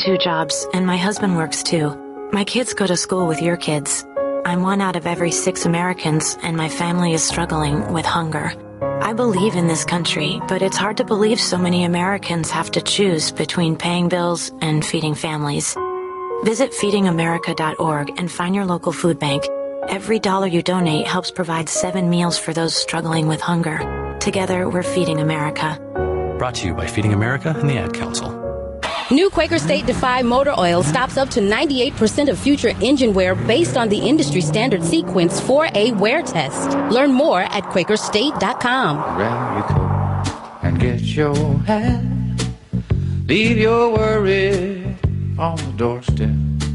2 jobs, and my husband works too. My kids go to school with your kids. I'm 1 out of every 6 Americans, and my family is struggling with hunger. I believe in this country, but it's hard to believe so many Americans have to choose between paying bills and feeding families. Visit feedingamerica.org and find your local food bank. Every dollar you donate helps provide 7 meals for those struggling with hunger. Together, we're Feeding America. Brought to you by Feeding America and the Ad Council. New Quaker State Defy motor oil stops up to 98% of future engine wear based on the industry standard sequence 4A wear test. Learn more at QuakerState.com. Grab your coat and get your hat. Leave your worries on the doorstep.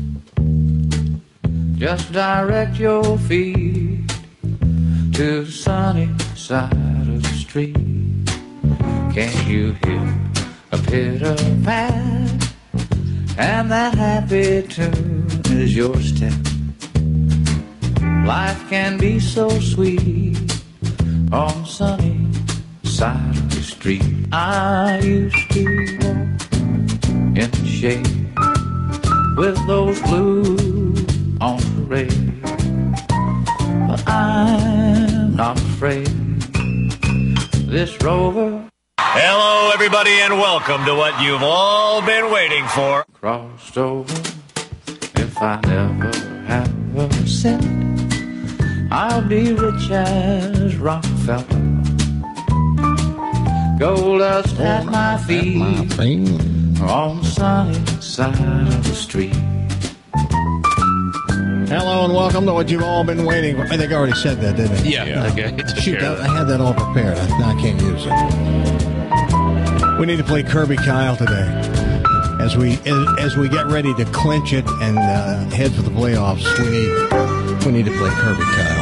Just direct your feet to the sunny side of the street. Can you hear a pitter-pat? And that happy tune is your step. Life can be so sweet on the sunny side of the street. I used to walk in the shade with those blues on parade, but I'm not afraid. This Rover. Hello, everybody, and welcome to what you've all been waiting for. Crossed over. If I never have a cent, I'll be rich as Rockefeller. Gold dust at my feet on the sunny side of the street. Hello and welcome to what you've all been waiting for. I think I already said that, didn't I? Yeah. Okay. Shoot, I had that all prepared. Now I can't use it. We need to play Kirby Kyle today as we get ready to clinch it and head for the playoffs. We need to play Kirby Kyle.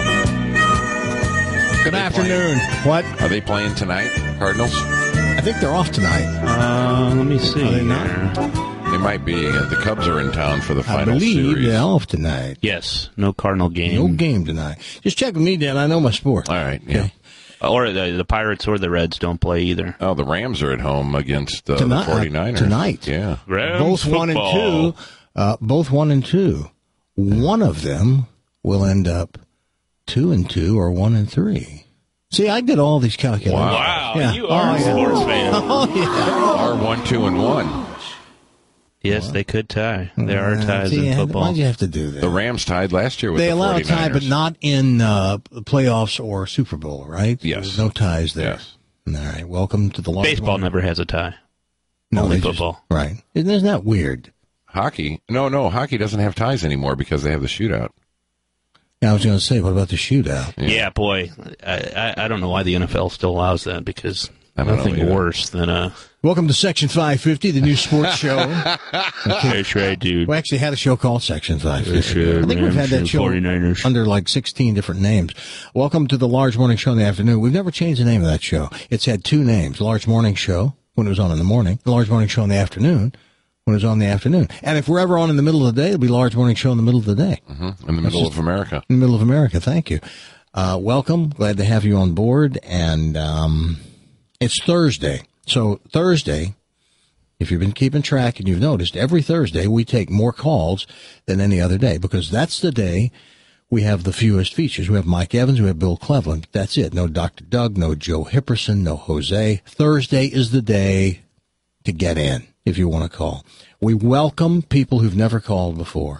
Good afternoon. What? Are they playing tonight, Cardinals? I think they're off tonight. Let me see. Are they not? They might be. The Cubs are in town for the final I believe series. they're off tonight. Yes. No Cardinal game. No game tonight. Just check with me, Dan. I know my sport. All right. Yeah. Okay. Or the Pirates or the Reds don't play either. Oh, the Rams are at home against the Tonight- 49ers. tonight. Yeah. Rams Both football. 1 and 2. One of them will end up 2-2 or 1-3. See, I did all these calculations. Wow. Yeah. You are a sports fan. Oh, yeah. Are 1, 2, and 1. Yes, they could tie. There are ties See, in football. Why'd you have to do that? The Rams tied last year with They the 49ers. allow a tie, but not in playoffs or Super Bowl, right? Yes. There's no ties there. Yes. All right. Welcome to the large Baseball one. never has a tie. No, Only they just- football. right. Isn't that weird? Hockey. No. Hockey doesn't have ties anymore because they have the shootout. Yeah, I was going to say, what about the shootout? Yeah, boy. I don't know why the NFL still allows that because I don't know nothing either. worse than Welcome to Section 550, the new sports show. That's right, dude. We actually had a show called Section 550. Yes, I think we've had that show 49ers. under like 16 different names. Welcome to the Large Morning Show in the afternoon. We've never changed the name of that show. It's had 2 names, Large Morning Show, when it was on in the morning, the Large Morning Show in the afternoon, when it was on in the afternoon. And if we're ever on in the middle of the day, it'll be Large Morning Show in the middle of the day. Mm-hmm. In the middle of America. In the middle of America, thank you. Welcome. Glad to have you on board. And it's Thursday. So Thursday, if you've been keeping track and you've noticed, every Thursday we take more calls than any other day because that's the day we have the fewest features. We have Mike Evans, we have Bill Cleveland. That's it. No Dr. Doug, no Joe Hipperson, no Jose. Thursday is the day to get in if you want to call. We welcome people who've never called before.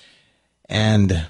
And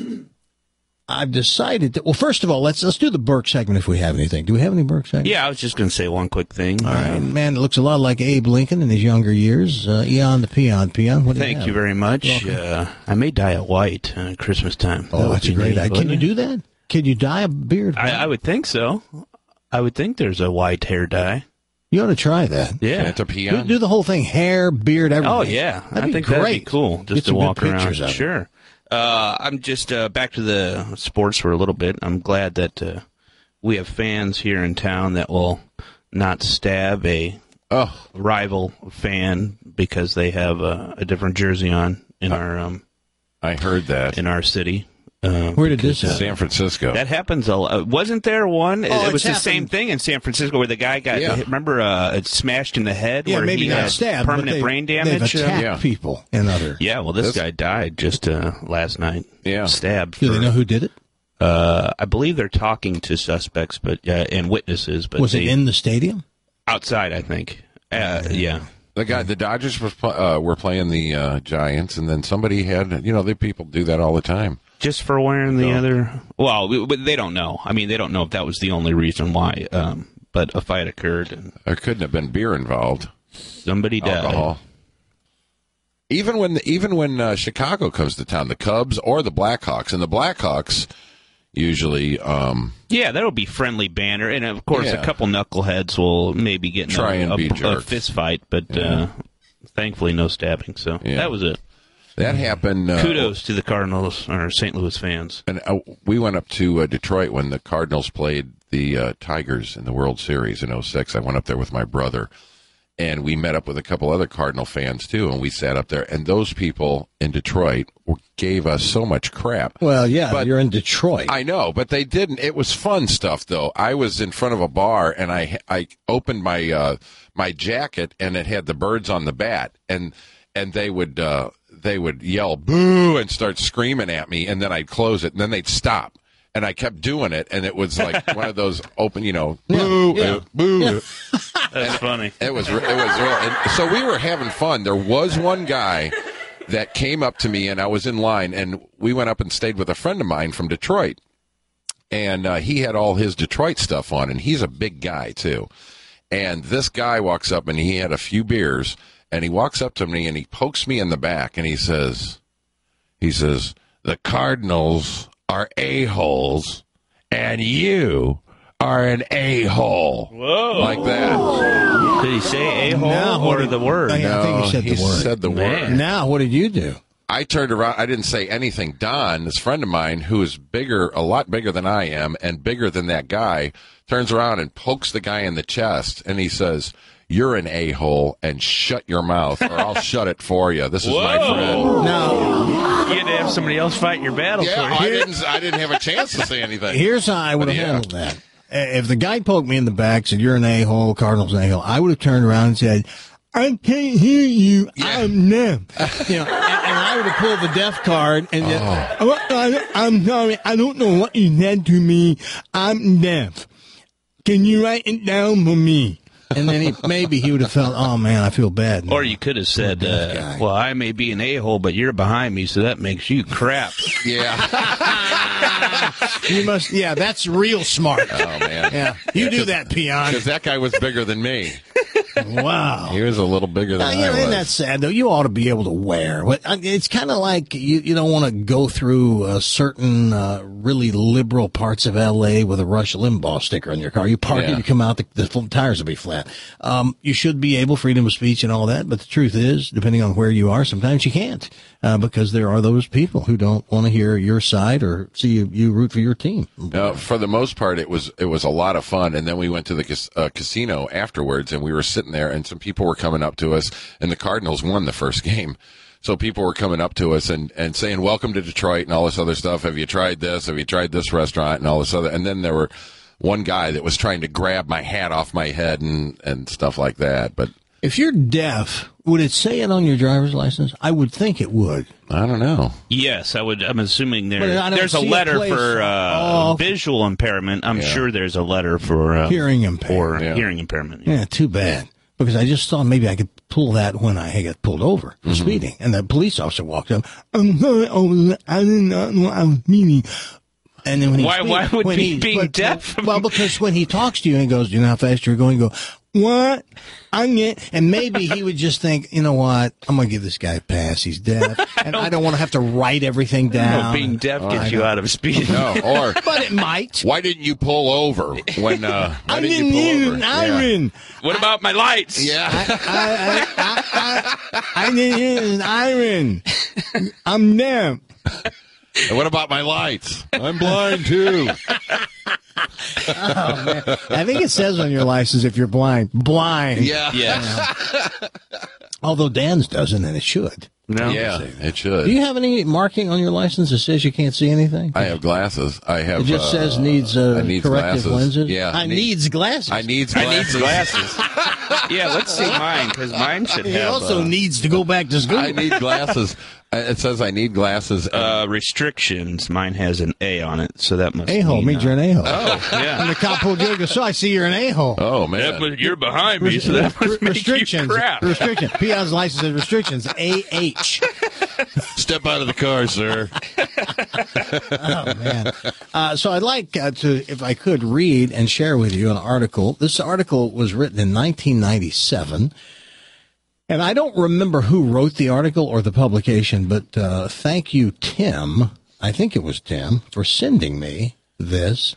I've decided that, well, first of all, let's do the Burke segment if we have anything. Do we have any Burke segment? Yeah, I was just going to say one quick thing. All right, man, it looks a lot like Abe Lincoln in his younger years. Eon the Peon. What do Thank have? you very much. I may dye it white at Christmas time. Oh, that's a great idea. Can you it? do that? Can you dye a beard? I would think so. I would think there's a white hair dye. You ought to try that. Yeah. It's a peon. Do the whole thing, hair, beard, everything. Oh, yeah. That'd I be think great. that'd be cool just Get to some good walk around. pictures of it. Sure. I'm just back to the sports for a little bit. I'm glad that we have fans here in town that will not stab a rival fan because they have a different jersey on in our I heard that. in our city. Where did this happen? San Francisco. That happens a lot. Wasn't there one? Oh, It was it's the same happened. thing in San Francisco where the guy got, remember, it smashed in the head Yeah, where maybe he not had stabbed, but permanent brain damage. They've attacked Yeah. people and other. Yeah, well, this guy died just last night. Yeah. Stabbed. Do they know who did it? I believe they're talking to suspects and witnesses. But Was it in the stadium? outside, I think. Yeah. The Dodgers were playing the Giants, and then somebody had, the people do that all the time. Just for wearing the other... Well, they don't know. I mean, they don't know if that was the only reason why. But a fight occurred and There couldn't have been beer involved. somebody died. Alcohol. Even when Chicago comes to town, the Cubs or the Blackhawks, and the Blackhawks usually Yeah, that'll be friendly banter. And, of course, Yeah. a couple knuckleheads will maybe get in Try and be a jerks. fist fight, but thankfully no stabbing. So Yeah. that was it. that happened. Kudos to the Cardinals or St. Louis fans. And we went up to Detroit when the Cardinals played the Tigers in the World Series in 2006. I went up there with my brother, and we met up with a couple other Cardinal fans, too, and we sat up there. And those people in Detroit gave us so much crap. Well, yeah, But- you're in Detroit. I know, but they didn't. It was fun stuff, though. I was in front of a bar, and I opened my my jacket, and it had the birds on the bat, and they would yell boo and start screaming at me, and then I'd close it, and then they'd stop. And I kept doing it, and it was like one of those open, boo, boo. That's funny. It was real. And so we were having fun. There was one guy that came up to me, and I was in line, and we went up and stayed with a friend of mine from Detroit. And he had all his Detroit stuff on, and he's a big guy, too. And this guy walks up, and he had a few beers, and he walks up to me, and he pokes me in the back, and he says, the Cardinals are a-holes, and you are an a-hole. Whoa. Like that. Did he say a-hole No, or the word? I think he said the word. said the Man. word. Now, what did you do? I turned around. I didn't say anything. Don, this friend of mine, who is a lot bigger than I am, and bigger than that guy, turns around and pokes the guy in the chest, and he says, "You're an a-hole, and shut your mouth, or I'll shut it for you." This is my friend. Now, You had to have somebody else fight your battle Yeah, for you. I didn't have a chance to say anything. here's how I would have Yeah. handled that. If the guy poked me in the back, said, you're an a-hole, Cardinals an a-hole, I would have turned around and said, I can't hear you. I'm deaf. And I would have pulled the deaf card and I'm sorry. I don't know what you said to me. I'm deaf. Can you write it down for me? And then maybe he would have felt, oh man, I feel bad. Or you could have said, guy. well, I may be an a-hole, but you're behind me, so that makes you crap. Yeah. You must, that's real smart. Oh man. Yeah, you do that, peon. Because that guy was bigger than me. Wow. He was a little bigger than I was. Isn't that sad, though? You ought to be able to wear. It's kind of like you don't want to go through certain really liberal parts of L.A. with a Rush Limbaugh sticker on your car. You park it, Yeah. you come out, the tires will be flat. You should be able, freedom of speech and all that, but the truth is, depending on where you are, sometimes you can't because there are those people who don't want to hear your side or see you root for your team. For the most part, it was a lot of fun. And then we went to the casino afterwards, and we were sitting there, and some people were coming up to us, and the Cardinals won the first game. So people were coming up to us and saying, welcome to Detroit and all this other stuff. Have you tried this? Have you tried this restaurant and all this other? And then there were one guy that was trying to grab my hat off my head and stuff like that. But If you're deaf, would it say it on your driver's license? I would think it would. I don't know. Yes, I'm assuming But I don't there's a see a letter place- for visual impairment. I'm sure there's a letter for Hearing impairment. For Yeah. hearing impairment. Yeah, too bad. Because I just thought maybe I could pull that when I got pulled over for speeding. And the police officer walked up. I'm sorry, officer. I did not know I was speeding. And then when he Why would being deaf? Well, because when he talks to you and he goes, you know how fast you're going? You go, what? And maybe he would just think, you know what? I'm going to give this guy a pass. He's deaf. And I don't want to have to write everything down. No, being deaf gets you out of speed. No, or But it might. why didn't you pull over when? Why I didn't didn't you need pull over? an iron. What about my lights? Yeah. I didn't need an iron. I'm deaf. And what about my lights? I'm blind too. Oh, man. I think it says on your license if you're blind. Blind. Yeah. Yes. Although Dan's doesn't, and it should. No? Yeah, it should. Do you have any marking on your license that says you can't see anything? I have glasses. I have. It just says needs corrective glasses. lenses. Yeah, I needs glasses. I needs glasses. Yeah, let's see mine, because mine should He have also needs to go back to school. I need glasses. It says I need glasses. restrictions. Mine has an A on it, so that must A-hole mean, means you're an a-hole. Oh, yeah. And the cop pulled you over, so I see you're an a-hole. Oh man, Yeah, but you're behind me, so that must make Restrictions. you crap. Restriction. Peon's license says restrictions. A-H. step out of the car, sir. Oh, man. So I'd like to, if I could, read and share with you an article. This article was written in 1997. And I don't remember who wrote the article or the publication, but thank you, Tim. I think it was Tim, for sending me this.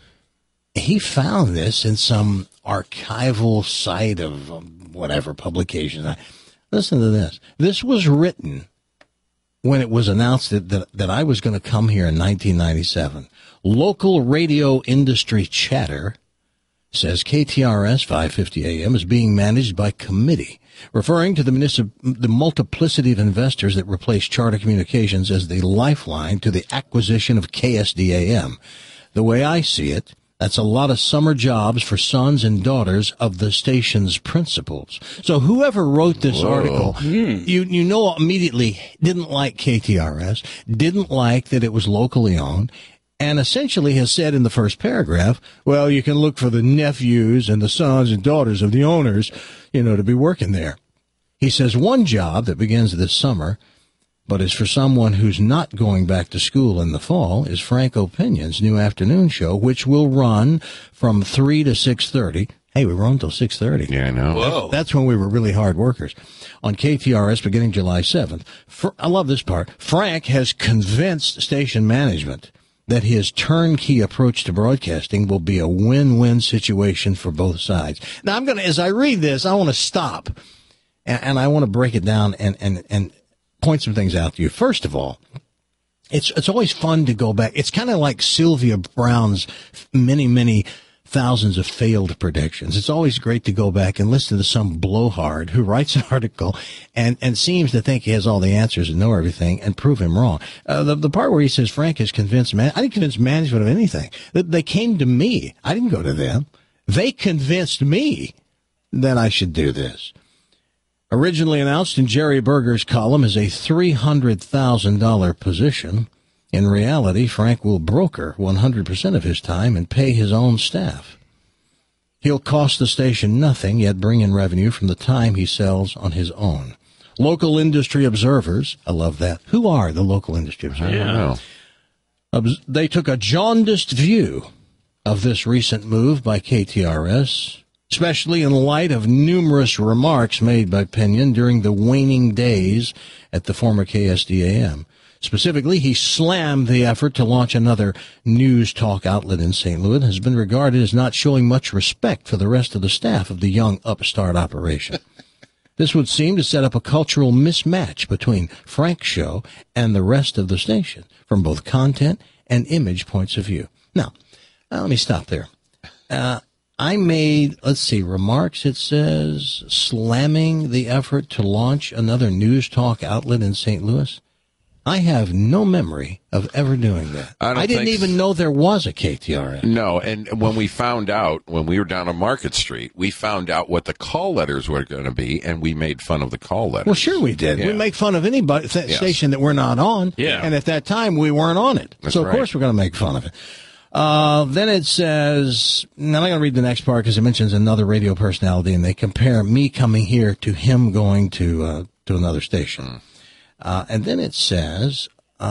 He found this in some archival site of whatever publication. Listen to this. This was written when it was announced that I was going to come here in 1997. Local radio industry chatter says KTRS 550 AM is being managed by committee, referring to the multiplicity of investors that replace Charter Communications as the lifeline to the acquisition of KSDAM. The way I see it, that's a lot of summer jobs for sons and daughters of the station's principals. So whoever wrote this article, you know immediately didn't like KTRS, didn't like that it was locally owned, and essentially has said in the first paragraph, well, you can look for the nephews and the sons and daughters of the owners, to be working there. He says one job that begins this summer, but is for someone who's not going back to school in the fall, is Frank Opinion's new afternoon show, which will run from 3 to 6:30. Hey, we run until 6:30. Yeah, I know. Whoa. That's when we were really hard workers. On KTRS beginning July 7th. I love this part. Frank has convinced station management that his turnkey approach to broadcasting will be a win-win situation for both sides. Now, as I read this, I want to stop and I want to break it down and point some things out to you. First of all, it's always fun to go back. It's kind of like Sylvia Brown's many thousands of failed predictions. It's always great to go back and listen to some blowhard who writes an article and seems to think he has all the answers and know everything and prove him wrong. The part where he says Frank is convinced, I didn't convince management of anything. They came to me. I didn't go to them. They convinced me that I should do this. Originally announced in Jerry Berger's column as a $300,000 position, in reality, Frank will broker 100% of his time and pay his own staff. He'll cost the station nothing, yet bring in revenue from the time he sells on his own. Local industry observers, I love that. Who are the local industry observers? I don't know. They took a jaundiced view of this recent move by KTRS, especially in light of numerous remarks made by Pinion during the waning days at the former KSDAM. Specifically, he slammed the effort to launch another news talk outlet in St. Louis and has been regarded as not showing much respect for the rest of the staff of the young upstart operation. This would seem to set up a cultural mismatch between Frank's show and the rest of the station from both content and image points of view. Now, let me stop there. I made, remarks, it says, slamming the effort to launch another news talk outlet in St. Louis. I have no memory of ever doing that. I didn't even know there was a KTRS. No, and when we found out, when we were down on Market Street, we found out what the call letters were going to be, and we made fun of the call letters. Well, sure we did. Yeah. We make fun of anybody station that we're not on. Yeah. And at that time, we weren't on it. That's so, of right. course, we're going to make fun of it. Then it says, now I'm not going to read the next part because it mentions another radio personality, and they compare me coming here to him going to another station. And then it says,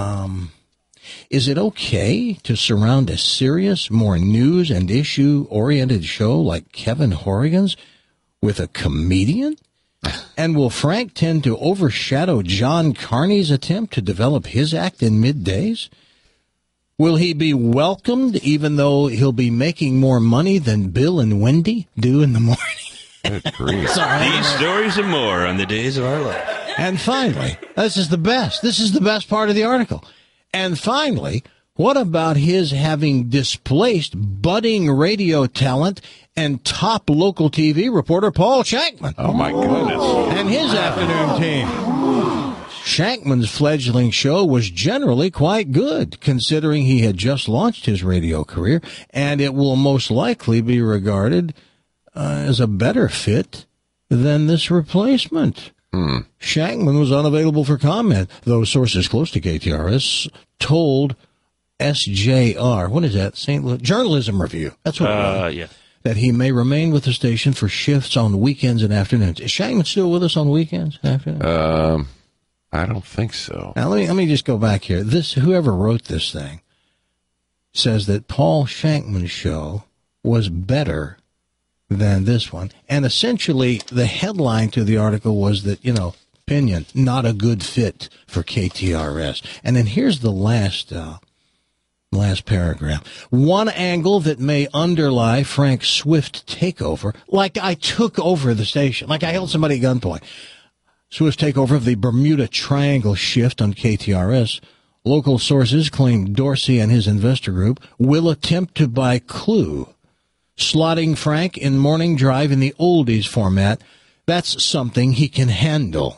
is it okay to surround a serious, more news and issue-oriented show like Kevin Horrigan's with a comedian? And will Frank tend to overshadow John Carney's attempt to develop his act in middays? Will he be welcomed even though he'll be making more money than Bill and Wendy do in the morning? Good grief. These stories and more on the days of our life. And finally, this is the best. This is the best part of the article. And finally, what about his having displaced budding radio talent and top local TV reporter Paul Shankman? Oh, my goodness. And his afternoon team. Shankman's fledgling show was generally quite good, considering he had just launched his radio career, and it will most likely be regarded as a better fit than this replacement. Shankman was unavailable for comment, though sources close to KTRS told SJR, what is that? St. Louis Journalism Review. That's what it was. Yeah. That he may remain with the station for shifts on weekends and afternoons. Is Shankman still with us on weekends and afternoons? I don't think so. Now let me just go back here. Whoever wrote this thing says that Paul Shankman's show was better than this one, and essentially the headline to the article was that opinion not a good fit for KTRS. And then here's the last paragraph. One angle that may underlie Frank Swift takeover, like I took over the station, like I held somebody at gunpoint. Swift takeover of the Bermuda Triangle shift on KTRS. Local sources claim Dorsey and his investor group will attempt to buy Clue, slotting Frank in morning drive in the oldies format. That's something he can handle.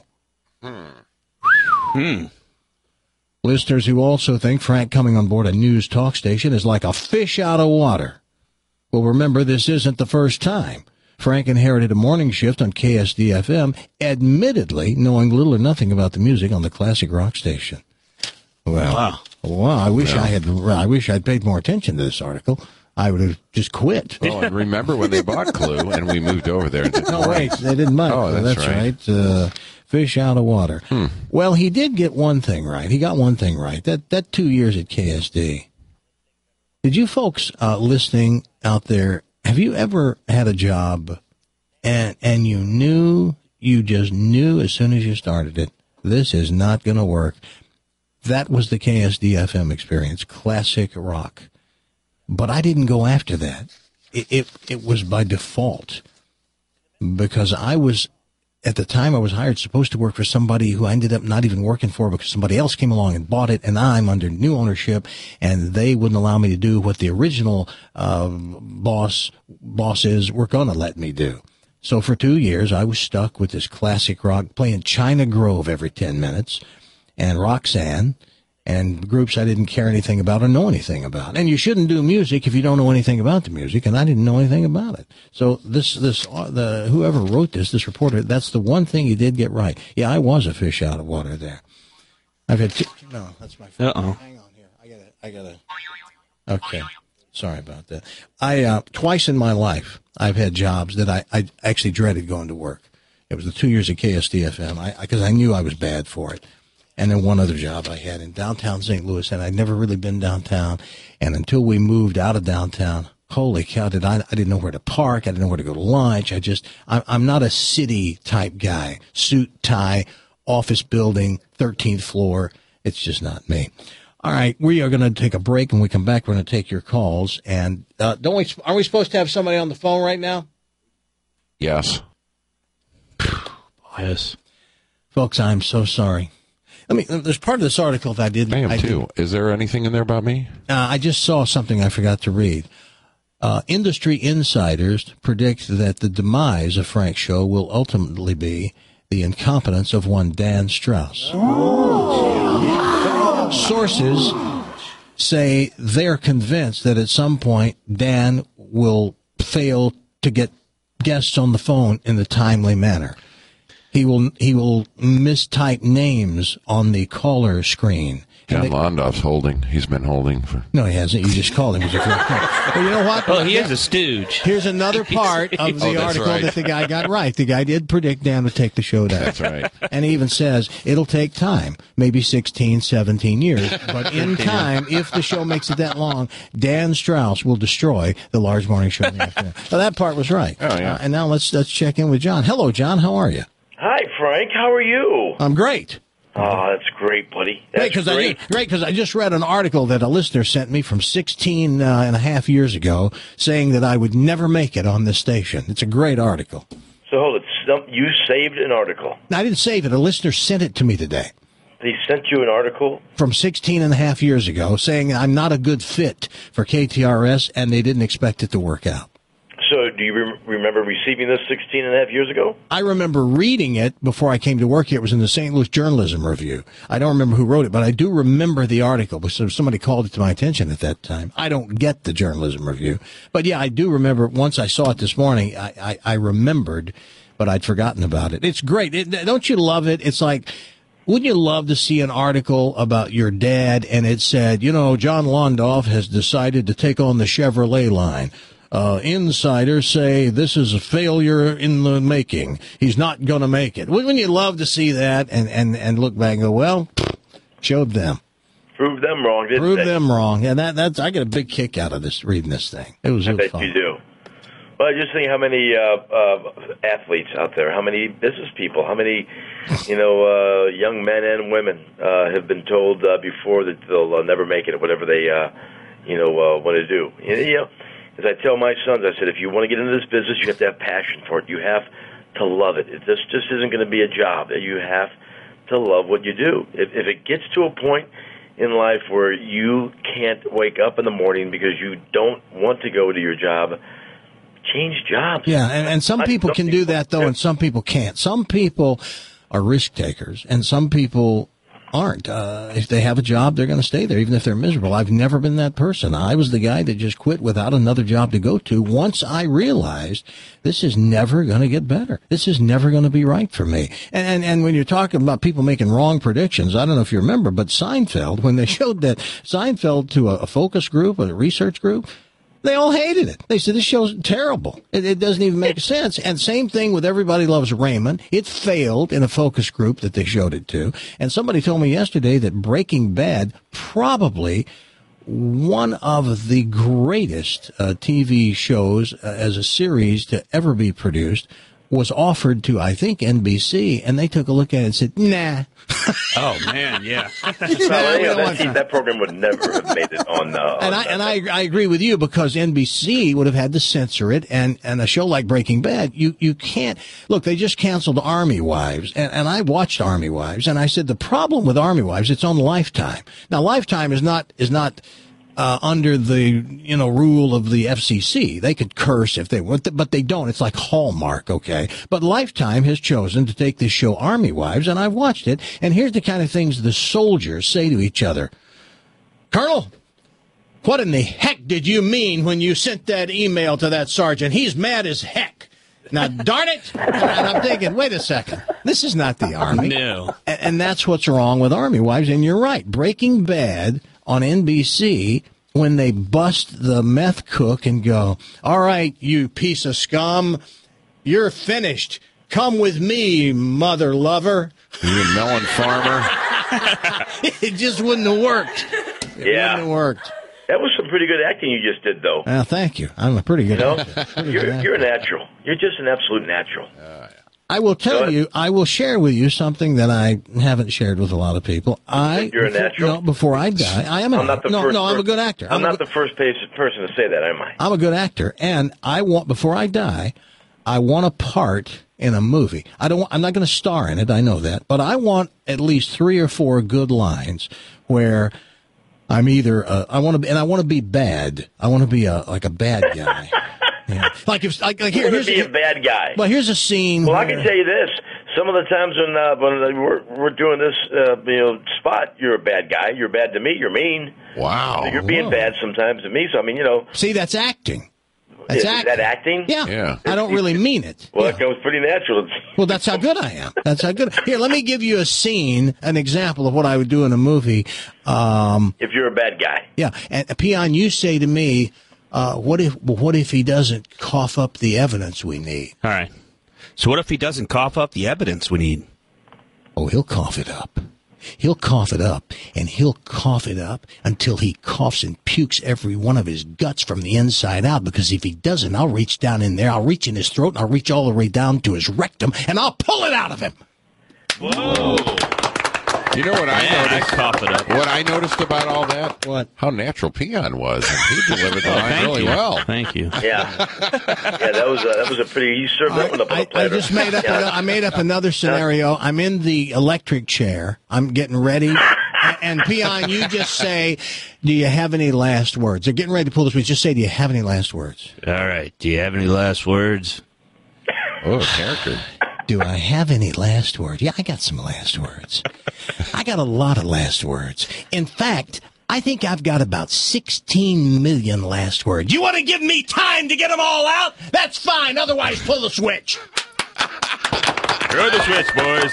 Listeners who also think Frank coming on board a news talk station is like a fish out of water. Well, remember, this isn't the first time. Frank inherited a morning shift on KSD-FM, admittedly knowing little or nothing about the music on the classic rock station. Well, wow. I wish I'd paid more attention to this article. I would have just quit. Oh, and remember when they bought Clue and we moved over there? No, wait, they didn't buy Clue. Oh, that's right. Fish out of water. Well, he did get one thing right. He got one thing right. That 2 years at KSD. Did you folks listening out there, have you ever had a job and you just knew as soon as you started it, this is not going to work? That was the KSD-FM experience, classic rock. But I didn't go after that. It was by default, because at the time I was hired, supposed to work for somebody who I ended up not even working for because somebody else came along and bought it, and I'm under new ownership, and they wouldn't allow me to do what the original bosses were going to let me do. So for 2 years, I was stuck with this classic rock, playing China Grove every 10 minutes, and Roxanne, and groups I didn't care anything about or know anything about. And you shouldn't do music if you don't know anything about the music, and I didn't know anything about it. So whoever wrote this reporter, that's the one thing he did get right. Yeah, I was a fish out of water there. I've had no, that's my phone. Uh-oh. Hang on here. I gotta. Okay. Sorry about that. I twice in my life, I've had jobs that I actually dreaded going to work. It was the 2 years at KSD-FM, because I knew I was bad for it. And then one other job I had in downtown St. Louis, and I'd never really been downtown. And until we moved out of downtown, holy cow, I didn't know where to park. I didn't know where to go to lunch. I'm not a city type guy. Suit, tie, office building, 13th floor. It's just not me. All right, we are going to take a break. When we come back, we're going to take your calls. And aren't we supposed to have somebody on the phone right now? Yes. Yes. Folks, I'm so sorry. There's part of this article that I did. I am too. Is there anything in there about me? I just saw something I forgot to read. Industry insiders predict that the demise of Frank's show will ultimately be the incompetence of one Dan Strauss. Sources say they're convinced that at some point Dan will fail to get guests on the phone in a timely manner. He will mistype names on the caller screen. John Londoff's holding. He's been holding for. No, he hasn't. You just called him. Well, you know what? Well, he is a stooge. Here's another part of the article that the guy got right. The guy did predict Dan would take the show down. That's right. And he even says it'll take time, maybe 16, 17 years. But in time, if the show makes it that long, Dan Strauss will destroy the large morning show in the afternoon. So that part was right. Oh, yeah. And now let's check in with John. Hello, John. How are you? Hi, Frank. How are you? I'm great. Oh, that's great, buddy. That's great, because I just read an article that a listener sent me from 16 and a half years ago saying that I would never make it on this station. It's a great article. So hold it. You saved an article. No, I didn't save it. A listener sent it to me today. They sent you an article? From 16 and a half years ago saying I'm not a good fit for KTRS and they didn't expect it to work out. So do you remember receiving this 16 and a half years ago? I remember reading it before I came to work here. It was in the St. Louis Journalism Review. I don't remember who wrote it, but I do remember the article because somebody called it to my attention at that time. I don't get the Journalism Review. But, yeah, I do remember once I saw it this morning, I remembered, but I'd forgotten about it. It's great. Don't you love it? It's like, wouldn't you love to see an article about your dad and it said, John Londoff has decided to take on the Chevrolet line. Insiders say this is a failure in the making. He's not going to make it. Wouldn't you love to see that and look back and go, well, showed them. Proved them wrong, didn't Proved they? them wrong. And that's I get a big kick out of this, reading this thing. It was I really bet fun. you do. Well, just think how many athletes out there, how many business people, how many, young men and women have been told before that they'll never make it at whatever they, want to do. As I tell my sons, I said, if you want to get into this business, you have to have passion for it. You have to love it. This just isn't going to be a job. You have to love what you do. If it gets to a point in life where you can't wake up in the morning because you don't want to go to your job, change jobs. Yeah, and some people can do that, though, and some people can't. Some people are risk takers, and some people aren't. If they have a job, they're going to stay there, even if they're miserable. I've never been that person. I was the guy that just quit without another job to go to once I realized this is never going to get better. This is never going to be right for me. And when you're talking about people making wrong predictions, I don't know if you remember, but Seinfeld, when they showed that Seinfeld to a focus group, a research group, they all hated it. They said, this show's terrible. It doesn't even make sense. And same thing with Everybody Loves Raymond. It failed in a focus group that they showed it to. And somebody told me yesterday that Breaking Bad, probably one of the greatest TV shows as a series to ever be produced, was offered to, I think, NBC, and they took a look at it and said, nah. Oh, man, yeah. That program would never have made it on. I agree with you, because NBC would have had to censor it, and a show like Breaking Bad, you can't. Look, they just canceled Army Wives, and I watched Army Wives, and I said the problem with Army Wives, it's on Lifetime. Now, Lifetime is not under the rule of the FCC. They could curse if they want, but they don't. It's like Hallmark, okay? But Lifetime has chosen to take this show Army Wives, and I've watched it, and here's the kind of things the soldiers say to each other. Colonel, what in the heck did you mean when you sent that email to that sergeant? He's mad as heck. Now, darn it! And I'm thinking, wait a second. This is not the Army. No. And that's what's wrong with Army Wives, and you're right. Breaking Bad on NBC, when they bust the meth cook and go, all right, you piece of scum, you're finished. Come with me, mother lover. You melon farmer. It just wouldn't have worked. It wouldn't have worked. That was some pretty good acting you just did, though. Well, thank you. I'm a pretty good actor. You're a natural. You're just an absolute natural. I will tell you, I will share with you something that I haven't shared with a lot of people. You're a natural? No, before I die, I am I'm a good actor. I'm not the first person to say that, am I? I'm a good actor, and before I die, I want a part in a movie. I'm not going to star in it, I know that, but I want at least 3 or 4 good lines where I'm either I want to be bad. I want to be like a bad guy. Yeah. Here's a bad guy. Well, here's a scene. Well, I can tell you this: some of the times when we're doing this, spot, you're a bad guy. You're bad to me. You're mean. Wow. So you're being bad sometimes to me. So See, that's acting. Is that acting? Yeah. I don't really mean it. Well, it goes pretty natural. Well, that's how good I am. Here, let me give you a scene, an example of what I would do in a movie. If you're a bad guy. Yeah. And Peon, you say to me, what if he doesn't cough up the evidence we need? All right. So what if he doesn't cough up the evidence we need? Oh, he'll cough it up. He'll cough it up, and he'll cough it up until he coughs and pukes every one of his guts from the inside out, because if he doesn't, I'll reach down in there, I'll reach in his throat, and I'll reach all the way down to his rectum, and I'll pull it out of him. Whoa. You know what I noticed? I cough it up. What I noticed about all that? What? How natural Peon was. And he delivered the line really well. Thank you. Yeah. That was a pretty. You served that one up on a platter. I just made up. I made up another scenario. I'm in the electric chair. I'm getting ready And Peon, you just say, do you have any last words? They're getting ready to pull the switch. Just say, do you have any last words? All right. Do you have any last words? Oh, character. Do I have any last words? Yeah, I got some last words. I got a lot of last words. In fact, I think I've got about 16 million last words. You want to give me time to get them all out? That's fine. Otherwise, pull the switch. Throw the switch, boys.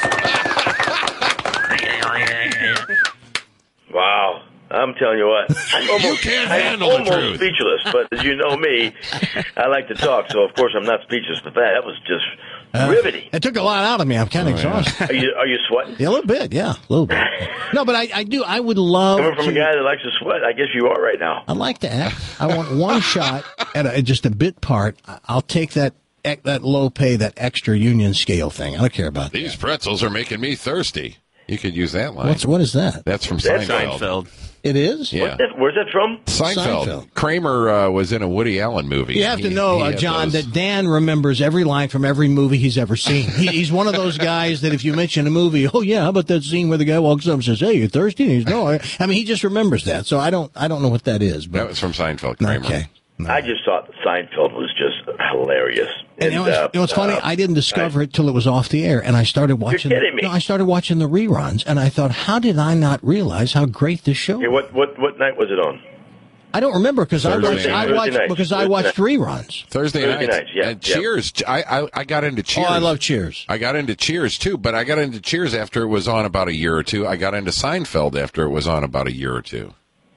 Wow. I'm telling you what. You can't handle the I'm almost truth. speechless, but as you know me, I like to talk, so of course I'm not speechless with that. That was just riveting. It took a lot out of me. I'm kind of exhausted. Are you sweating? Yeah, a little bit, yeah, a little bit. No, but I do. I would love Coming from to, a guy that likes to sweat, I guess you are right now. I'd like to act. I want one shot at just a bit part. I'll take that low pay, that extra union scale thing. I don't care about These that. pretzels are making me thirsty. You could use that line. What is that? That's from That's Seinfeld. It is? Yeah. Where's that from? Seinfeld. Kramer was in a Woody Allen movie. You have to know, had John, those. that Dan remembers every line from every movie he's ever seen. He's one of those guys that if you mention a movie, oh yeah, how about that scene where the guy walks up and says, "Hey, you thirsty?" And he's no. I mean, he just remembers that. So I don't know what that is. But That was from Seinfeld, Kramer. okay. No. I just thought Seinfeld was just hilarious. And you know what's funny? I didn't discover it till it was off the air, and I started watching. You're kidding me. No, I started watching the reruns, and I thought, how did I not realize how great this show? Hey, what night was it on? I don't remember because I Thursday watched night. reruns. Thursday Thursday nights. nights, yeah, And yeah. Cheers. I got into Cheers. Oh, I love Cheers. I got into Cheers, too, but I got into Cheers after it was on about a year or two. I got into Seinfeld after it was on about a year or two.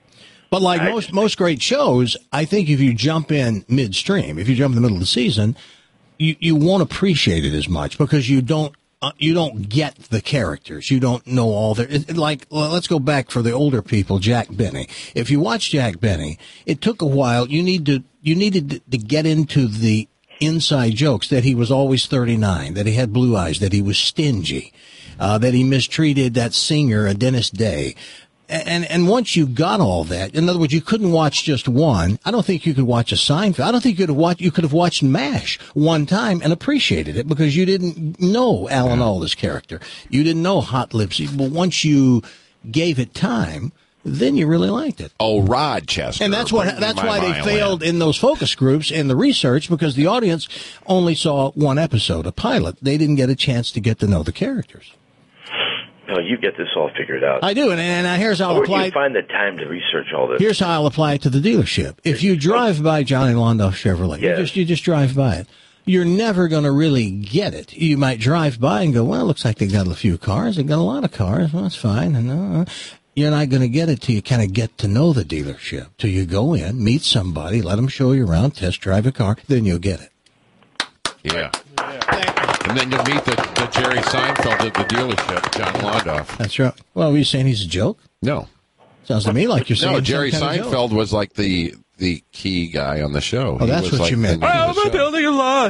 But like most great shows, I think if you jump in midstream, if you jump in the middle of the season, you won't appreciate it as much because you don't get the characters. You don't know all their, let's go back for the older people, Jack Benny. If you watch Jack Benny, it took a while. You needed to get into the inside jokes that he was always 39, that he had blue eyes, that he was stingy, that he mistreated that singer, Dennis Day. And once you got all that, in other words, you couldn't watch just one. I don't think you could watch a Seinfeld. I don't think you could have watched MASH one time and appreciated it because you didn't know Alan Alda's character. You didn't know Hot Lips. But once you gave it time, then you really liked it. Oh, Rochester. And that's why they failed in those focus groups in the research because the audience only saw one episode, a pilot. They didn't get a chance to get to know the characters. No, you get this all figured out. I do, and here's how I'll Where do apply. you find the time to research all this? Here's how I'll apply it to the dealership. If you drive by Johnny Londoff Chevrolet, Yes. you just drive by it. You're never going to really get it. You might drive by and go, well, it looks like they got a few cars. They got a lot of cars. Well, that's fine. And you're not going to get it till you kind of get to know the dealership. Till you go in, meet somebody, let them show you around, test drive a car, then you'll get it. Yeah. And then you'll meet the Jerry Seinfeld at the dealership, John Londoff. That's right. Well, were you saying he's a joke? No. Sounds to me like you're saying No, Jerry some kind of joke. Seinfeld was like the key guy on the show. Oh, that's He was what like you meant. the name of the show. building a lot.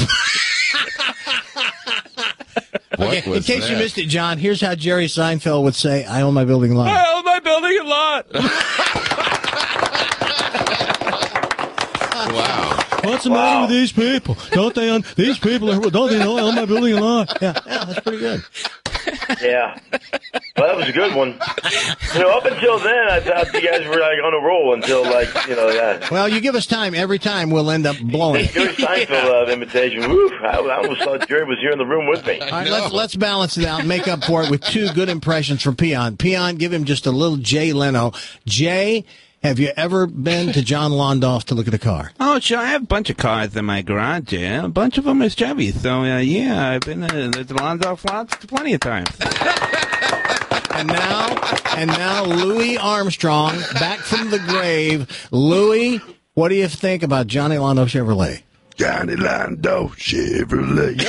What was In case you that? missed it, John, here's how Jerry Seinfeld would say, I own my building lot. I own my building a lot. Wow. What's the matter with these people? Don't they own these people? Don't they know I own my building a lot? Yeah, that's pretty good. Yeah. Well, that was a good one. Up until then, I thought you guys were like on a roll until yeah. Well, you give us time. Every time we'll end up blowing. Jerry Seinfeld invitation. Woof, I almost thought Jerry was here in the room with me. All right, let's balance it out and make up for it with two good impressions from Peon. Peon, give him just a little Jay Leno. Jay, have you ever been to John Londoff to look at a car? Oh, sure. I have a bunch of cars in my garage. Yeah, a bunch of them is Chevy. So yeah, I've been to the Londoff lots plenty of times. And now Louis Armstrong, back from the grave. Louis, what do you think about Johnny Londoff Chevrolet? Johnny Londoff Chevrolet.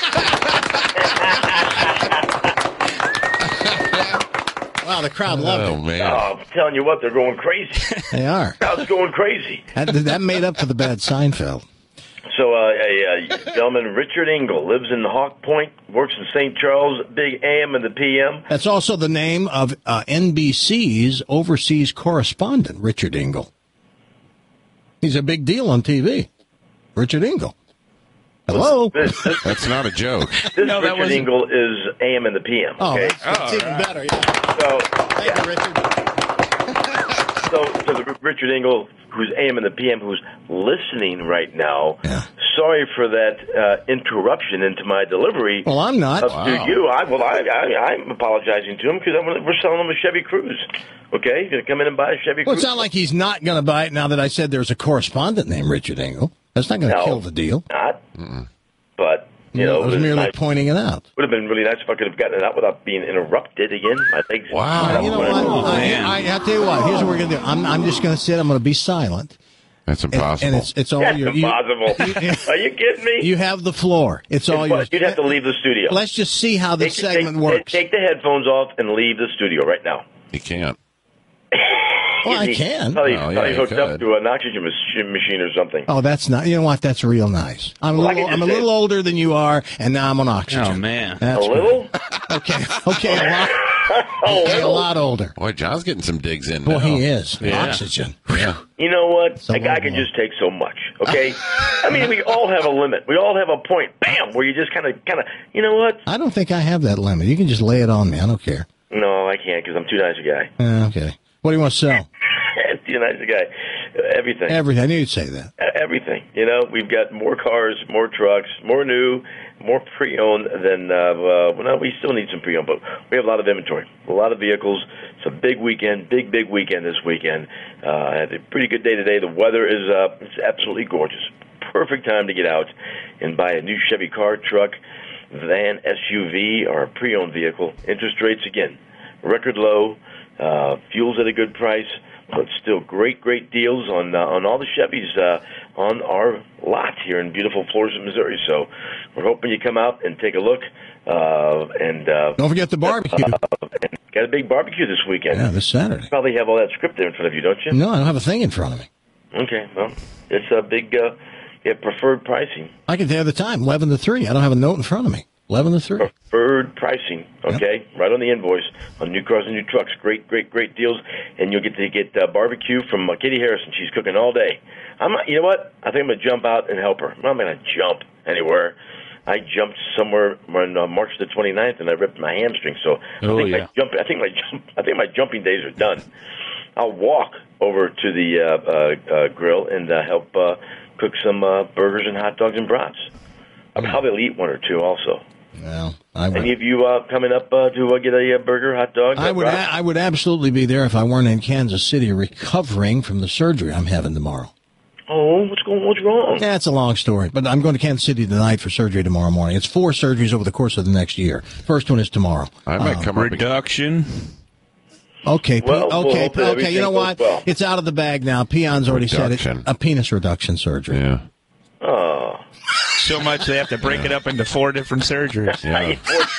Wow, the crowd loved Oh, it. man. Oh, I'm telling you what, they're going crazy. They are. The crowd's going crazy. That made up for the bad Seinfeld. So a gentleman, Richard Engel, lives in Hawk Point, works in St. Charles, big AM and the PM. That's also the name of NBC's overseas correspondent, Richard Engel. He's a big deal on TV. Richard Engel. Hello? That's not a joke. This No, that Richard wasn't- Engel is AM and the PM. Oh, Okay. that's even better. Yeah. So Thank you, Richard. So the Richard Engel, who's AM and the PM, who's listening right now, sorry for that interruption into my delivery. Well, I'm not. To you. I'm apologizing to him because we're selling him a Chevy Cruze. Okay? He's going to come in and buy a Chevy Cruze. Well, it's not like he's not going to buy it now that I said there's a correspondent named Richard Engel. That's not going to kill the deal. Not. But, you know. I was merely pointing it out. Would have been really nice if I could have gotten it out without being interrupted again. My legs. Wow. You know what? I'll tell you what. Here's what we're going to do. I'm just going to sit. I'm going to be silent. That's impossible. And it's all That's your. impossible. Are you kidding me? You have the floor. It's all yours. You'd have to leave the studio. Let's just see how this segment works. Take the headphones off and leave the studio right now. He can't. Well, I can. Probably you hooked could. up to an oxygen machine or something. Oh, that's not. You know what? That's real nice. I'm a little older than you are, and now I'm on oxygen. Oh man, that's a little. Okay, a lot older. Boy, John's getting some digs in. Well, now. he is. Yeah. Oxygen. Yeah. You know what? So a guy can just take so much. Okay. I mean, we all have a limit. We all have a point. Bam, where you just kind of. You know what? I don't think I have that limit. You can just lay it on me. I don't care. No, I can't because I'm too nice a guy. Okay. What do you want to sell? Too nice a guy. Everything. Everything. I knew you'd say that. Everything. You know, we've got more cars, more trucks, more new, more pre-owned than, well, no, we still need some pre-owned, but we have a lot of inventory, a lot of vehicles. It's a big weekend, big weekend this weekend. I had a pretty good day today. The weather is it's absolutely gorgeous. Perfect time to get out and buy a new Chevy car, truck, van, SUV, or a pre-owned vehicle. Interest rates, again, record low, fuel's at a good price. But still great deals on all the Chevys on our lot here in beautiful Florissant, Missouri. So we're hoping you come out and take a look. Don't forget the barbecue. Got a big barbecue this weekend. Yeah, this Saturday. You probably have all that script there in front of you, don't you? No, I don't have a thing in front of me. Okay, well, it's a big preferred pricing. I can tell you the time, 11 to 3. I don't have a note in front of me. 11 to 3. Preferred pricing, okay? Yep. Right on the invoice on new cars and new trucks. Great deals. And you'll get to get barbecue from Katie Harrison. She's cooking all day. You know what? I think I'm going to jump out and help her. I'm not going to jump anywhere. I jumped somewhere on March the 29th, and I ripped my hamstring. So I think my jumping days are done. I'll walk over to the grill and help cook some burgers and hot dogs and brats. I'll probably eat one or two also. Well, any of you coming up to get a burger, hot dog? I would absolutely be there if I weren't in Kansas City recovering from the surgery I'm having tomorrow. Oh, what's wrong? Yeah, it's a long story, but I'm going to Kansas City tonight for surgery tomorrow morning. It's 4 surgeries over the course of the next year. First one is tomorrow. I might come up reduction. Okay, okay. You know what? Well. It's out of the bag now. Peon's already said it. A penis reduction surgery. Yeah. Oh. So much they have to break it up into 4 different surgeries. Yeah.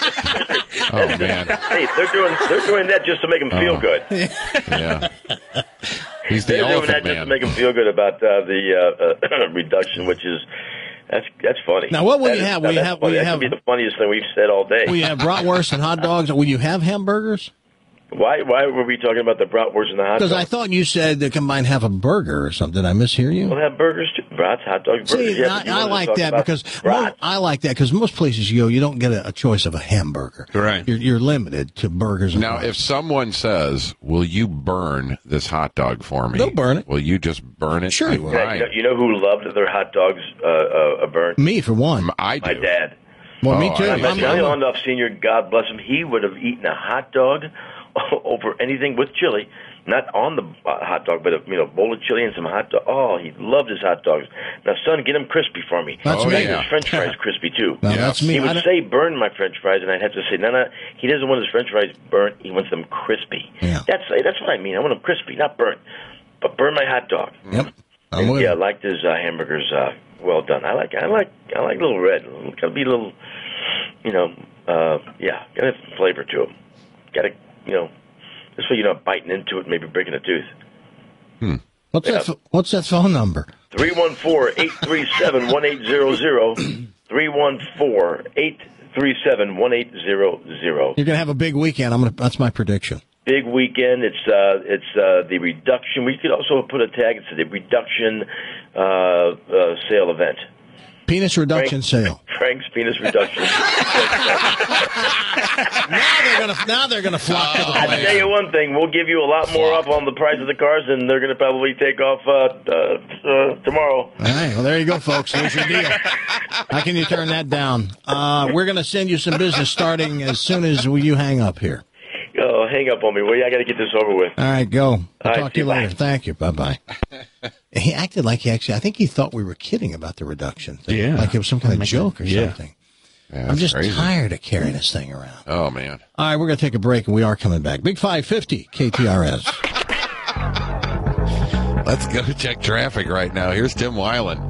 Oh man. Hey, they're doing that just to make him feel good. Yeah. He's the they're doing elephant that man. just to make him feel good about the reduction, which is that's funny. Now, what will you have? That could be the funniest thing we've said all day. Will you have bratwurst and hot dogs? Will you have hamburgers? Why were we talking about the bratwurst and the hot dogs? Because I thought you said they combined have a burger or something. Did I mishear you? We'll have burgers too. Brats, hot dogs, burgers. See, I like that because most places you go, you don't get a choice of a hamburger. Right. You're limited to burgers. Now, if someone says, "Will you burn this hot dog for me?" They'll burn it. Will you just burn it? Sure, I will. You know who loved their hot dogs burned? Me, for one. I do. My dad. Well, me too. Johnny Londoff Sr., God bless him, he would have eaten a hot dog over anything with chili, not on the hot dog, but a bowl of chili and some hot dog. Oh, he loved his hot dogs. Now, son, get them crispy for me. That's me. His French fries crispy too. No, that's me. He would say, "Burn my French fries," and I'd have to say, "No, he doesn't want his French fries burnt. He wants them crispy." Yeah. That's what I mean. I want them crispy, not burnt, but burn my hot dog. Yep. I liked his hamburgers. Well done. I like Little Red. Got to be a little, got to have some flavor to them. Got to. This way you're not biting into it, maybe breaking a tooth. What's that phone number? 314-837-1800. 314-837-1800. You're gonna have a big weekend. That's my prediction. Big weekend. It's the reduction. We could also put a tag. It's the reduction sale event. Penis reduction sale. Frank's penis reduction. Now they're gonna flock to the I'll place. tell you one thing. We'll give you a lot more up on the price of the cars, and they're going to probably take off tomorrow. All right. Well, there you go, folks. There's your deal. How can you turn that down? We're going to send you some business starting as soon as you hang up here. Oh, hang up on me, will you? I got to get this over with. All right, go. I'll All talk right, to you bye. later. Thank you. Bye-bye. He acted like I think he thought we were kidding about the reduction thing. Yeah. Like it was some kind of joke or something. Yeah, I'm just crazy. tired of carrying this thing around. Oh, man. All right, we're going to take a break, and we are coming back. Big 550 KTRS. Let's go check traffic right now. Here's Tim Weiland.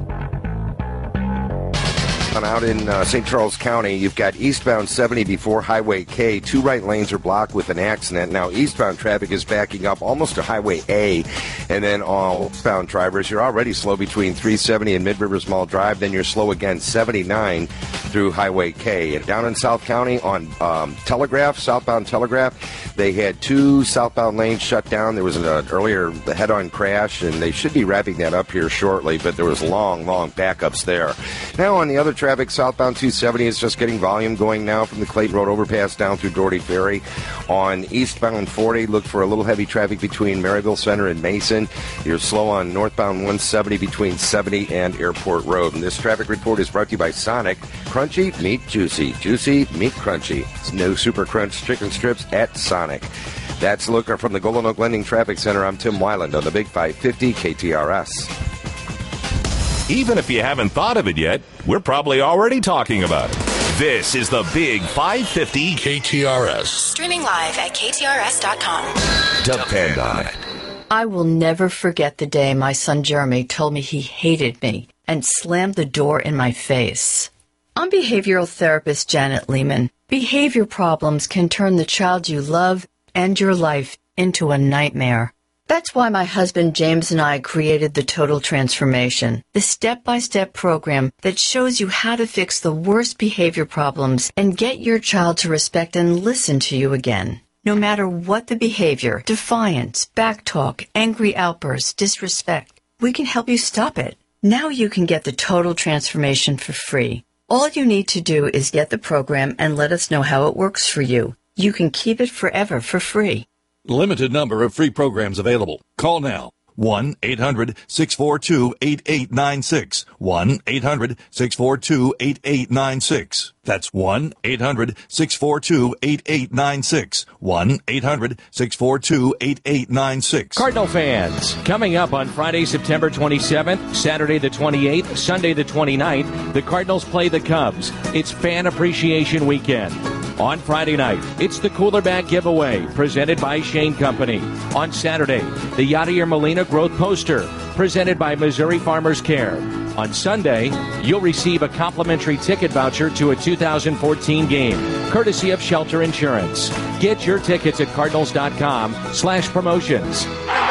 Out in St. Charles County, you've got eastbound 70 before Highway K. 2 right lanes are blocked with an accident. Now, eastbound traffic is backing up almost to Highway A. And then all southbound drivers, you're already slow between 370 and Mid-Rivers Mall Drive. Then you're slow again 79 through Highway K. And down in South County on Telegraph, southbound Telegraph, they had 2 southbound lanes shut down. There was an earlier head-on crash, and they should be wrapping that up here shortly, but there was long backups there. Now on the other traffic, southbound 270 is just getting volume going now from the Clayton Road overpass down through Doherty Ferry. On eastbound 40, look for a little heavy traffic between Maryville Center and Mason. You're slow on northbound 170 between 70 and Airport Road. And this traffic report is brought to you by Sonic. Crunchy, meat juicy. Juicy, meat crunchy. It's no Super Crunch chicken strips at Sonic. That's Looker from the Golden Oak Lending Traffic Center. I'm Tim Weiland on the Big 550 KTRS. Even if you haven't thought of it yet, we're probably already talking about it. This is the Big 550 KTRS. Streaming live at KTRS.com. Depend on it. I will never forget the day my son Jeremy told me he hated me and slammed the door in my face. I'm behavioral therapist Janet Lehman. Behavior problems can turn the child you love and your life into a nightmare. That's why my husband James and I created the Total Transformation, the step-by-step program that shows you how to fix the worst behavior problems and get your child to respect and listen to you again. No matter what the behavior, defiance, backtalk, angry outbursts, disrespect, we can help you stop it. Now you can get the Total Transformation for free. All you need to do is get the program and let us know how it works for you. You can keep it forever for free. Limited number of free programs available. Call now. 1-800-642-8896. 1-800-642-8896. That's 1-800-642-8896. 1-800-642-8896. Cardinal fans, coming up on Friday, September 27th, Saturday the 28th, Sunday the 29th, the Cardinals play the Cubs. It's Fan Appreciation Weekend. On Friday night, it's the Cooler Bag Giveaway, presented by Shane Company. On Saturday, the Yadier Molina Growth Poster, presented by Missouri Farmers Care. On Sunday, you'll receive a complimentary ticket voucher to a 2014 game, courtesy of Shelter Insurance. Get your tickets at cardinals.com/promotions.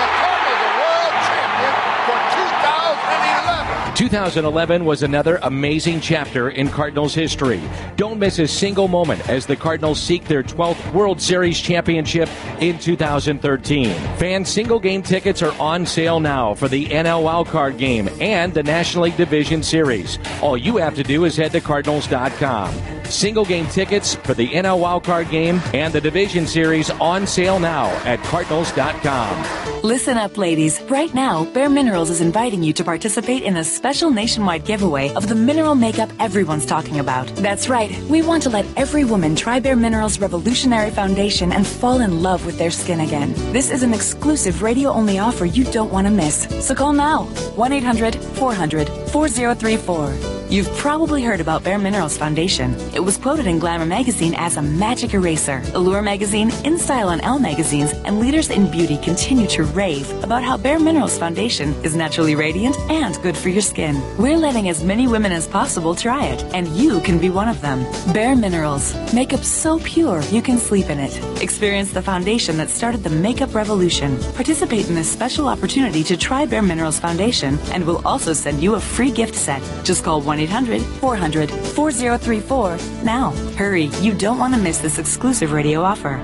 2011 was another amazing chapter in Cardinals history. Don't miss a single moment as the Cardinals seek their 12th World Series championship in 2013. Fan single game tickets are on sale now for the NL Wildcard game and the National League Division Series. All you have to do is head to Cardinals.com. Single game tickets for the NL Wildcard game and the Division Series on sale now at Cardinals.com. Listen up, ladies. Right now, Bare Minerals is inviting you to participate in a special nationwide giveaway of the mineral makeup everyone's talking about. That's right. We want to let every woman try Bare Minerals' revolutionary foundation and fall in love with their skin again. This is an exclusive radio-only offer you don't want to miss. So call now. 1-800-400-4034. You've probably heard about Bare Minerals Foundation. It was quoted in Glamour magazine as a magic eraser. Allure magazine, InStyle and Elle magazines, and leaders in beauty continue to rave about how Bare Minerals Foundation is naturally radiant and good for your skin. We're letting as many women as possible try it, and you can be one of them. Bare Minerals. Makeup so pure you can sleep in it. Experience the foundation that started the makeup revolution. Participate in this special opportunity to try Bare Minerals Foundation, and we'll also send you a free gift set. Just call 1-800-400-4034 now. Hurry, you don't want to miss this exclusive radio offer.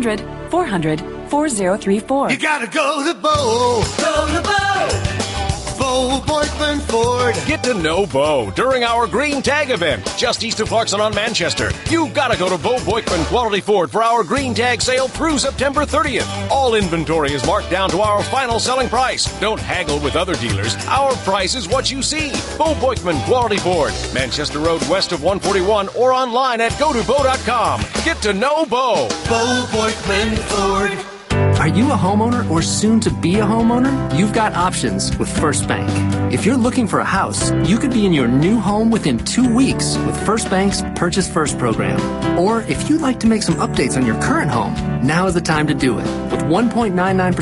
1-800-400-4034. You gotta go to Bo. Go to Bo. Bo Boykman Ford. Get to know Bo during our Green Tag event, just east of Clarkson on Manchester. You've got to go to Bo Boykman Quality Ford for our Green Tag sale through September 30th. All inventory is marked down to our final selling price. Don't haggle with other dealers. Our price is what you see. Bo Boykman Quality Ford, Manchester Road west of 141, or online at gotobo.com. Get to know Bo. Bo Boykman Ford. Are you a homeowner or soon to be a homeowner? You've got options with First Bank. If you're looking for a house, you could be in your new home within 2 weeks with First Bank's Purchase First program. Or if you'd like to make some updates on your current home, now is the time to do it with 1.99%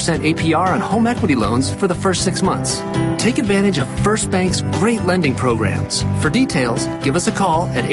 APR on home equity loans for the first 6 months. Take advantage of First Bank's great lending programs. For details, give us a call at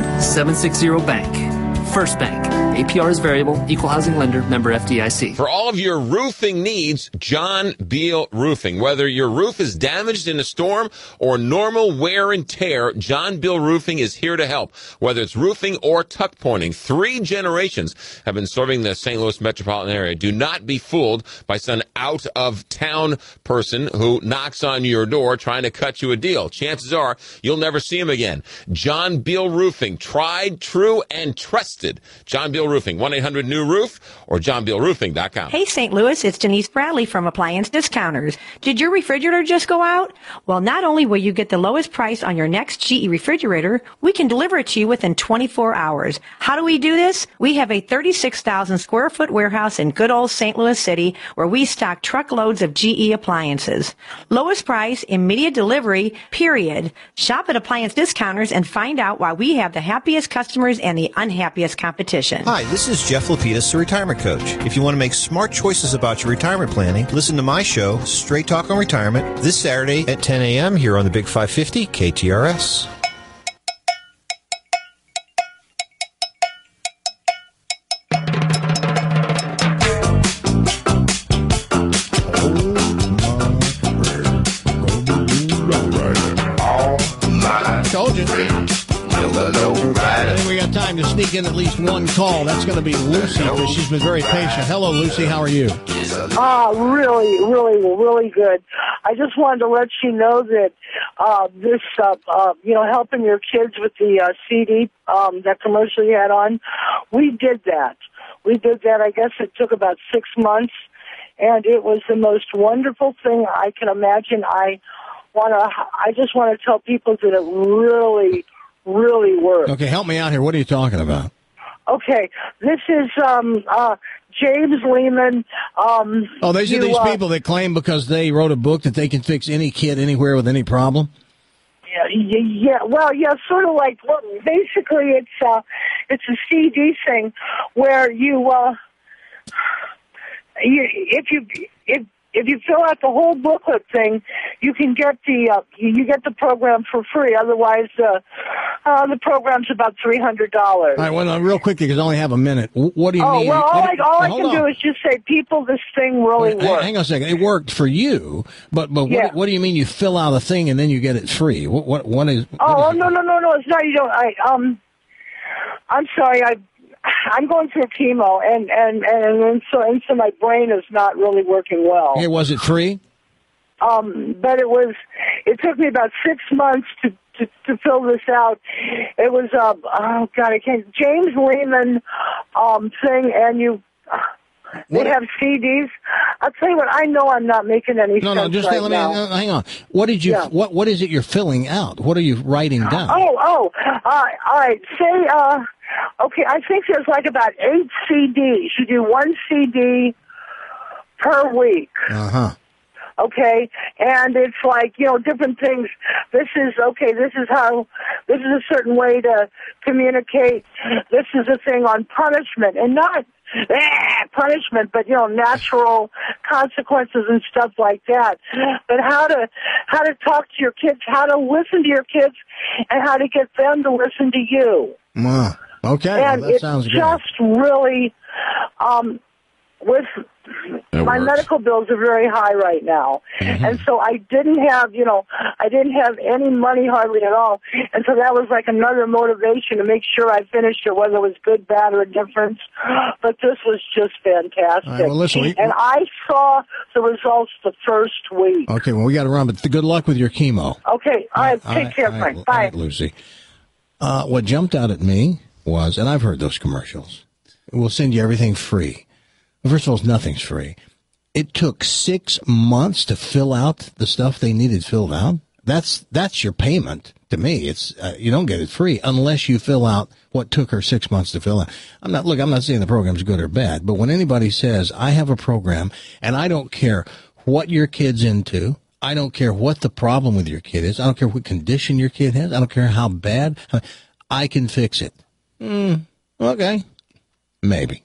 800-760-BANK. First Bank. APR is variable. Equal housing lender. Member FDIC. For all of your roofing needs, John Beal Roofing. Whether your roof is damaged in a storm or normal wear and tear, John Beal Roofing is here to help. Whether it's roofing or tuck pointing, 3 generations have been serving the St. Louis metropolitan area. Do not be fooled by some out-of-town person who knocks on your door trying to cut you a deal. Chances are you'll never see him again. John Beal Roofing. Tried, true, and trusted. John Beal Roofing, 1-800-NEW-ROOF or johnbealroofing.com. Hey, St. Louis, it's Denise Bradley from Appliance Discounters. Did your refrigerator just go out? Well, not only will you get the lowest price on your next GE refrigerator, we can deliver it to you within 24 hours. How do we do this? We have a 36,000 square foot warehouse in good old St. Louis City where we stock truckloads of GE appliances. Lowest price, immediate delivery, period. Shop at Appliance Discounters and find out why we have the happiest customers and the unhappiest competition. Hi, this is Jeff Lapidus, the Retirement Coach. If you want to make smart choices about your retirement planning, listen to my show, Straight Talk on Retirement, this Saturday at 10 a.m. here on the Big 550 KTRS. Told you. I think we got time to sneak in at least one call. That's going to be Lucy, because she's been very patient. Hello, Lucy. How are you? Really good. I just wanted to let you know that this, helping your kids with the CD, that commercial you had on, we did that. I guess it took about 6 months, and it was the most wonderful thing I can imagine. I just want to tell people that it really works. Okay, help me out here. What are you talking about? Okay, this is James Lehman. These are these people that claim because they wrote a book that they can fix any kid anywhere with any problem? Yeah. Well, yeah, sort of like. Well, basically, it's a CD thing where if you fill out the whole booklet thing, you can get the program for free. Otherwise, the program's about $300. All right, well, real quickly, because I only have a minute. What do you mean? Well, all I can do is just say, people, this thing really works. Hang on a second. It worked for you, but yeah. What do you mean you fill out a thing and then you get it free? What is? No, it's not. You don't. I'm sorry. I'm going through chemo, and so my brain is not really working well. Hey, was it free? But it took me about 6 months to fill this out. It was, I can't, James Lehman, thing, and they have CDs. I'll tell you what, I know I'm not making any sense. No, just let me, hang on. What did you, what is it you're filling out? What are you writing down? All right, say, okay, I think there's like about 8 CDs. You do 1 CD per week. Uh-huh. Okay, and it's like, different things. This is a certain way to communicate. This is a thing on punishment, and not punishment, but, natural consequences and stuff like that. But how to talk to your kids, how to listen to your kids, and how to get them to listen to you. Okay, and that sounds good. Just really, with my medical bills are very high right now. And so I didn't have, I didn't have any money hardly at all. And so that was like another motivation to make sure I finished it, whether it was good, bad, or indifference. But this was just fantastic. All right, well, listen, and I saw the results the first week. Okay, well, we got to run, but good luck with your chemo. Okay, all right, take care, Frank. Bye. All right, Lucy. What jumped out at me was, and I've heard those commercials, we'll send you everything free. First of all, nothing's free. It took 6 months to fill out the stuff they needed filled out. That's your payment to me. It's you don't get it free unless you fill out what took her 6 months to fill out. I'm not saying the program's good or bad, but when anybody says I have a program and I don't care what your kid's into, I don't care what the problem with your kid is, I don't care what condition your kid has, I don't care how bad, I can fix it. Okay, maybe.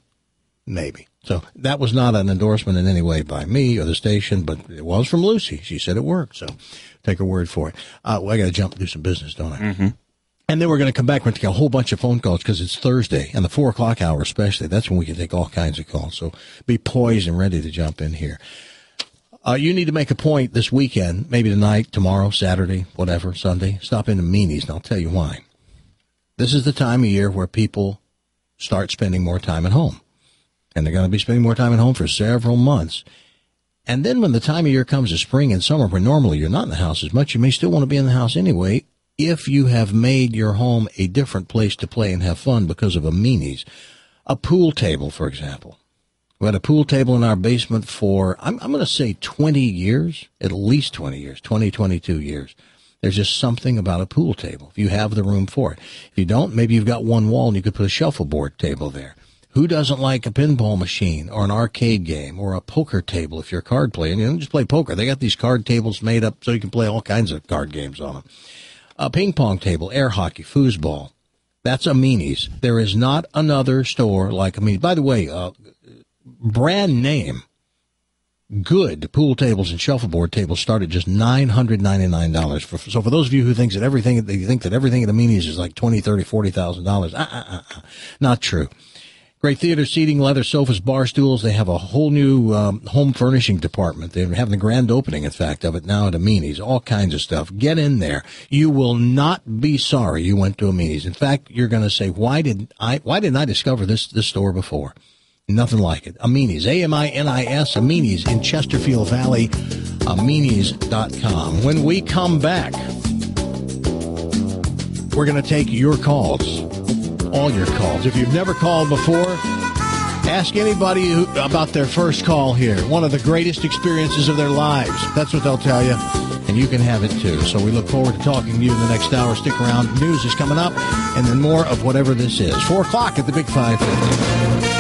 So that was not an endorsement in any way by me or the station, but it was from Lucy. She said it worked, so take her word for it. Well, I got to jump and do some business, don't I? Mm-hmm. And then we're going to come back. We're going to take a whole bunch of phone calls because it's Thursday, and the 4 o'clock hour especially. That's when we can take all kinds of calls. So be poised and ready to jump in here. You need to make a point this weekend, maybe tonight, tomorrow, Saturday, whatever, Sunday. Stop into Meanies, and I'll tell you why. This is the time of year where people start spending more time at home. And they're going to be spending more time at home for several months. And then when the time of year comes to spring and summer, where normally you're not in the house as much, you may still want to be in the house anyway, if you have made your home a different place to play and have fun because of a Meanies. A pool table, for example. We had a pool table in our basement for, I'm going to say 20 years, at least 20 years, 22 years. There's just something about a pool table, if you have the room for it. If you don't, maybe you've got one wall and you could put a shuffleboard table there. Who doesn't like a pinball machine or an arcade game or a poker table if you're a card player? And you don't just play poker. They got these card tables made up so you can play all kinds of card games on them. A ping pong table, air hockey, foosball. That's a Meanies. There is not another store like a Meanies. By the way, brand name, good pool tables and shuffleboard tables start at just $999. So for those of you who think that everything at the Meanies is like $20,000, $30,000, $40,000, not true. Great theater seating, leather sofas, bar stools. They have a whole new home furnishing department. They're having the grand opening, in fact, of it now at a Meanies. All kinds of stuff. Get in there. You will not be sorry you went to a Meanies. In fact, you're going to say, why didn't I discover this store before? Nothing like it. A Meanies, A-M-I-N-I-S, a Meanies in Chesterfield Valley, Meanies.com. When we come back, we're going to take your calls. All your calls. If you've never called before, ask anybody about their first call here. One of the greatest experiences of their lives. That's what they'll tell you. And you can have it too. So we look forward to talking to you in the next hour. Stick around. News is coming up. And then more of whatever this is. 4 o'clock at the Big 550.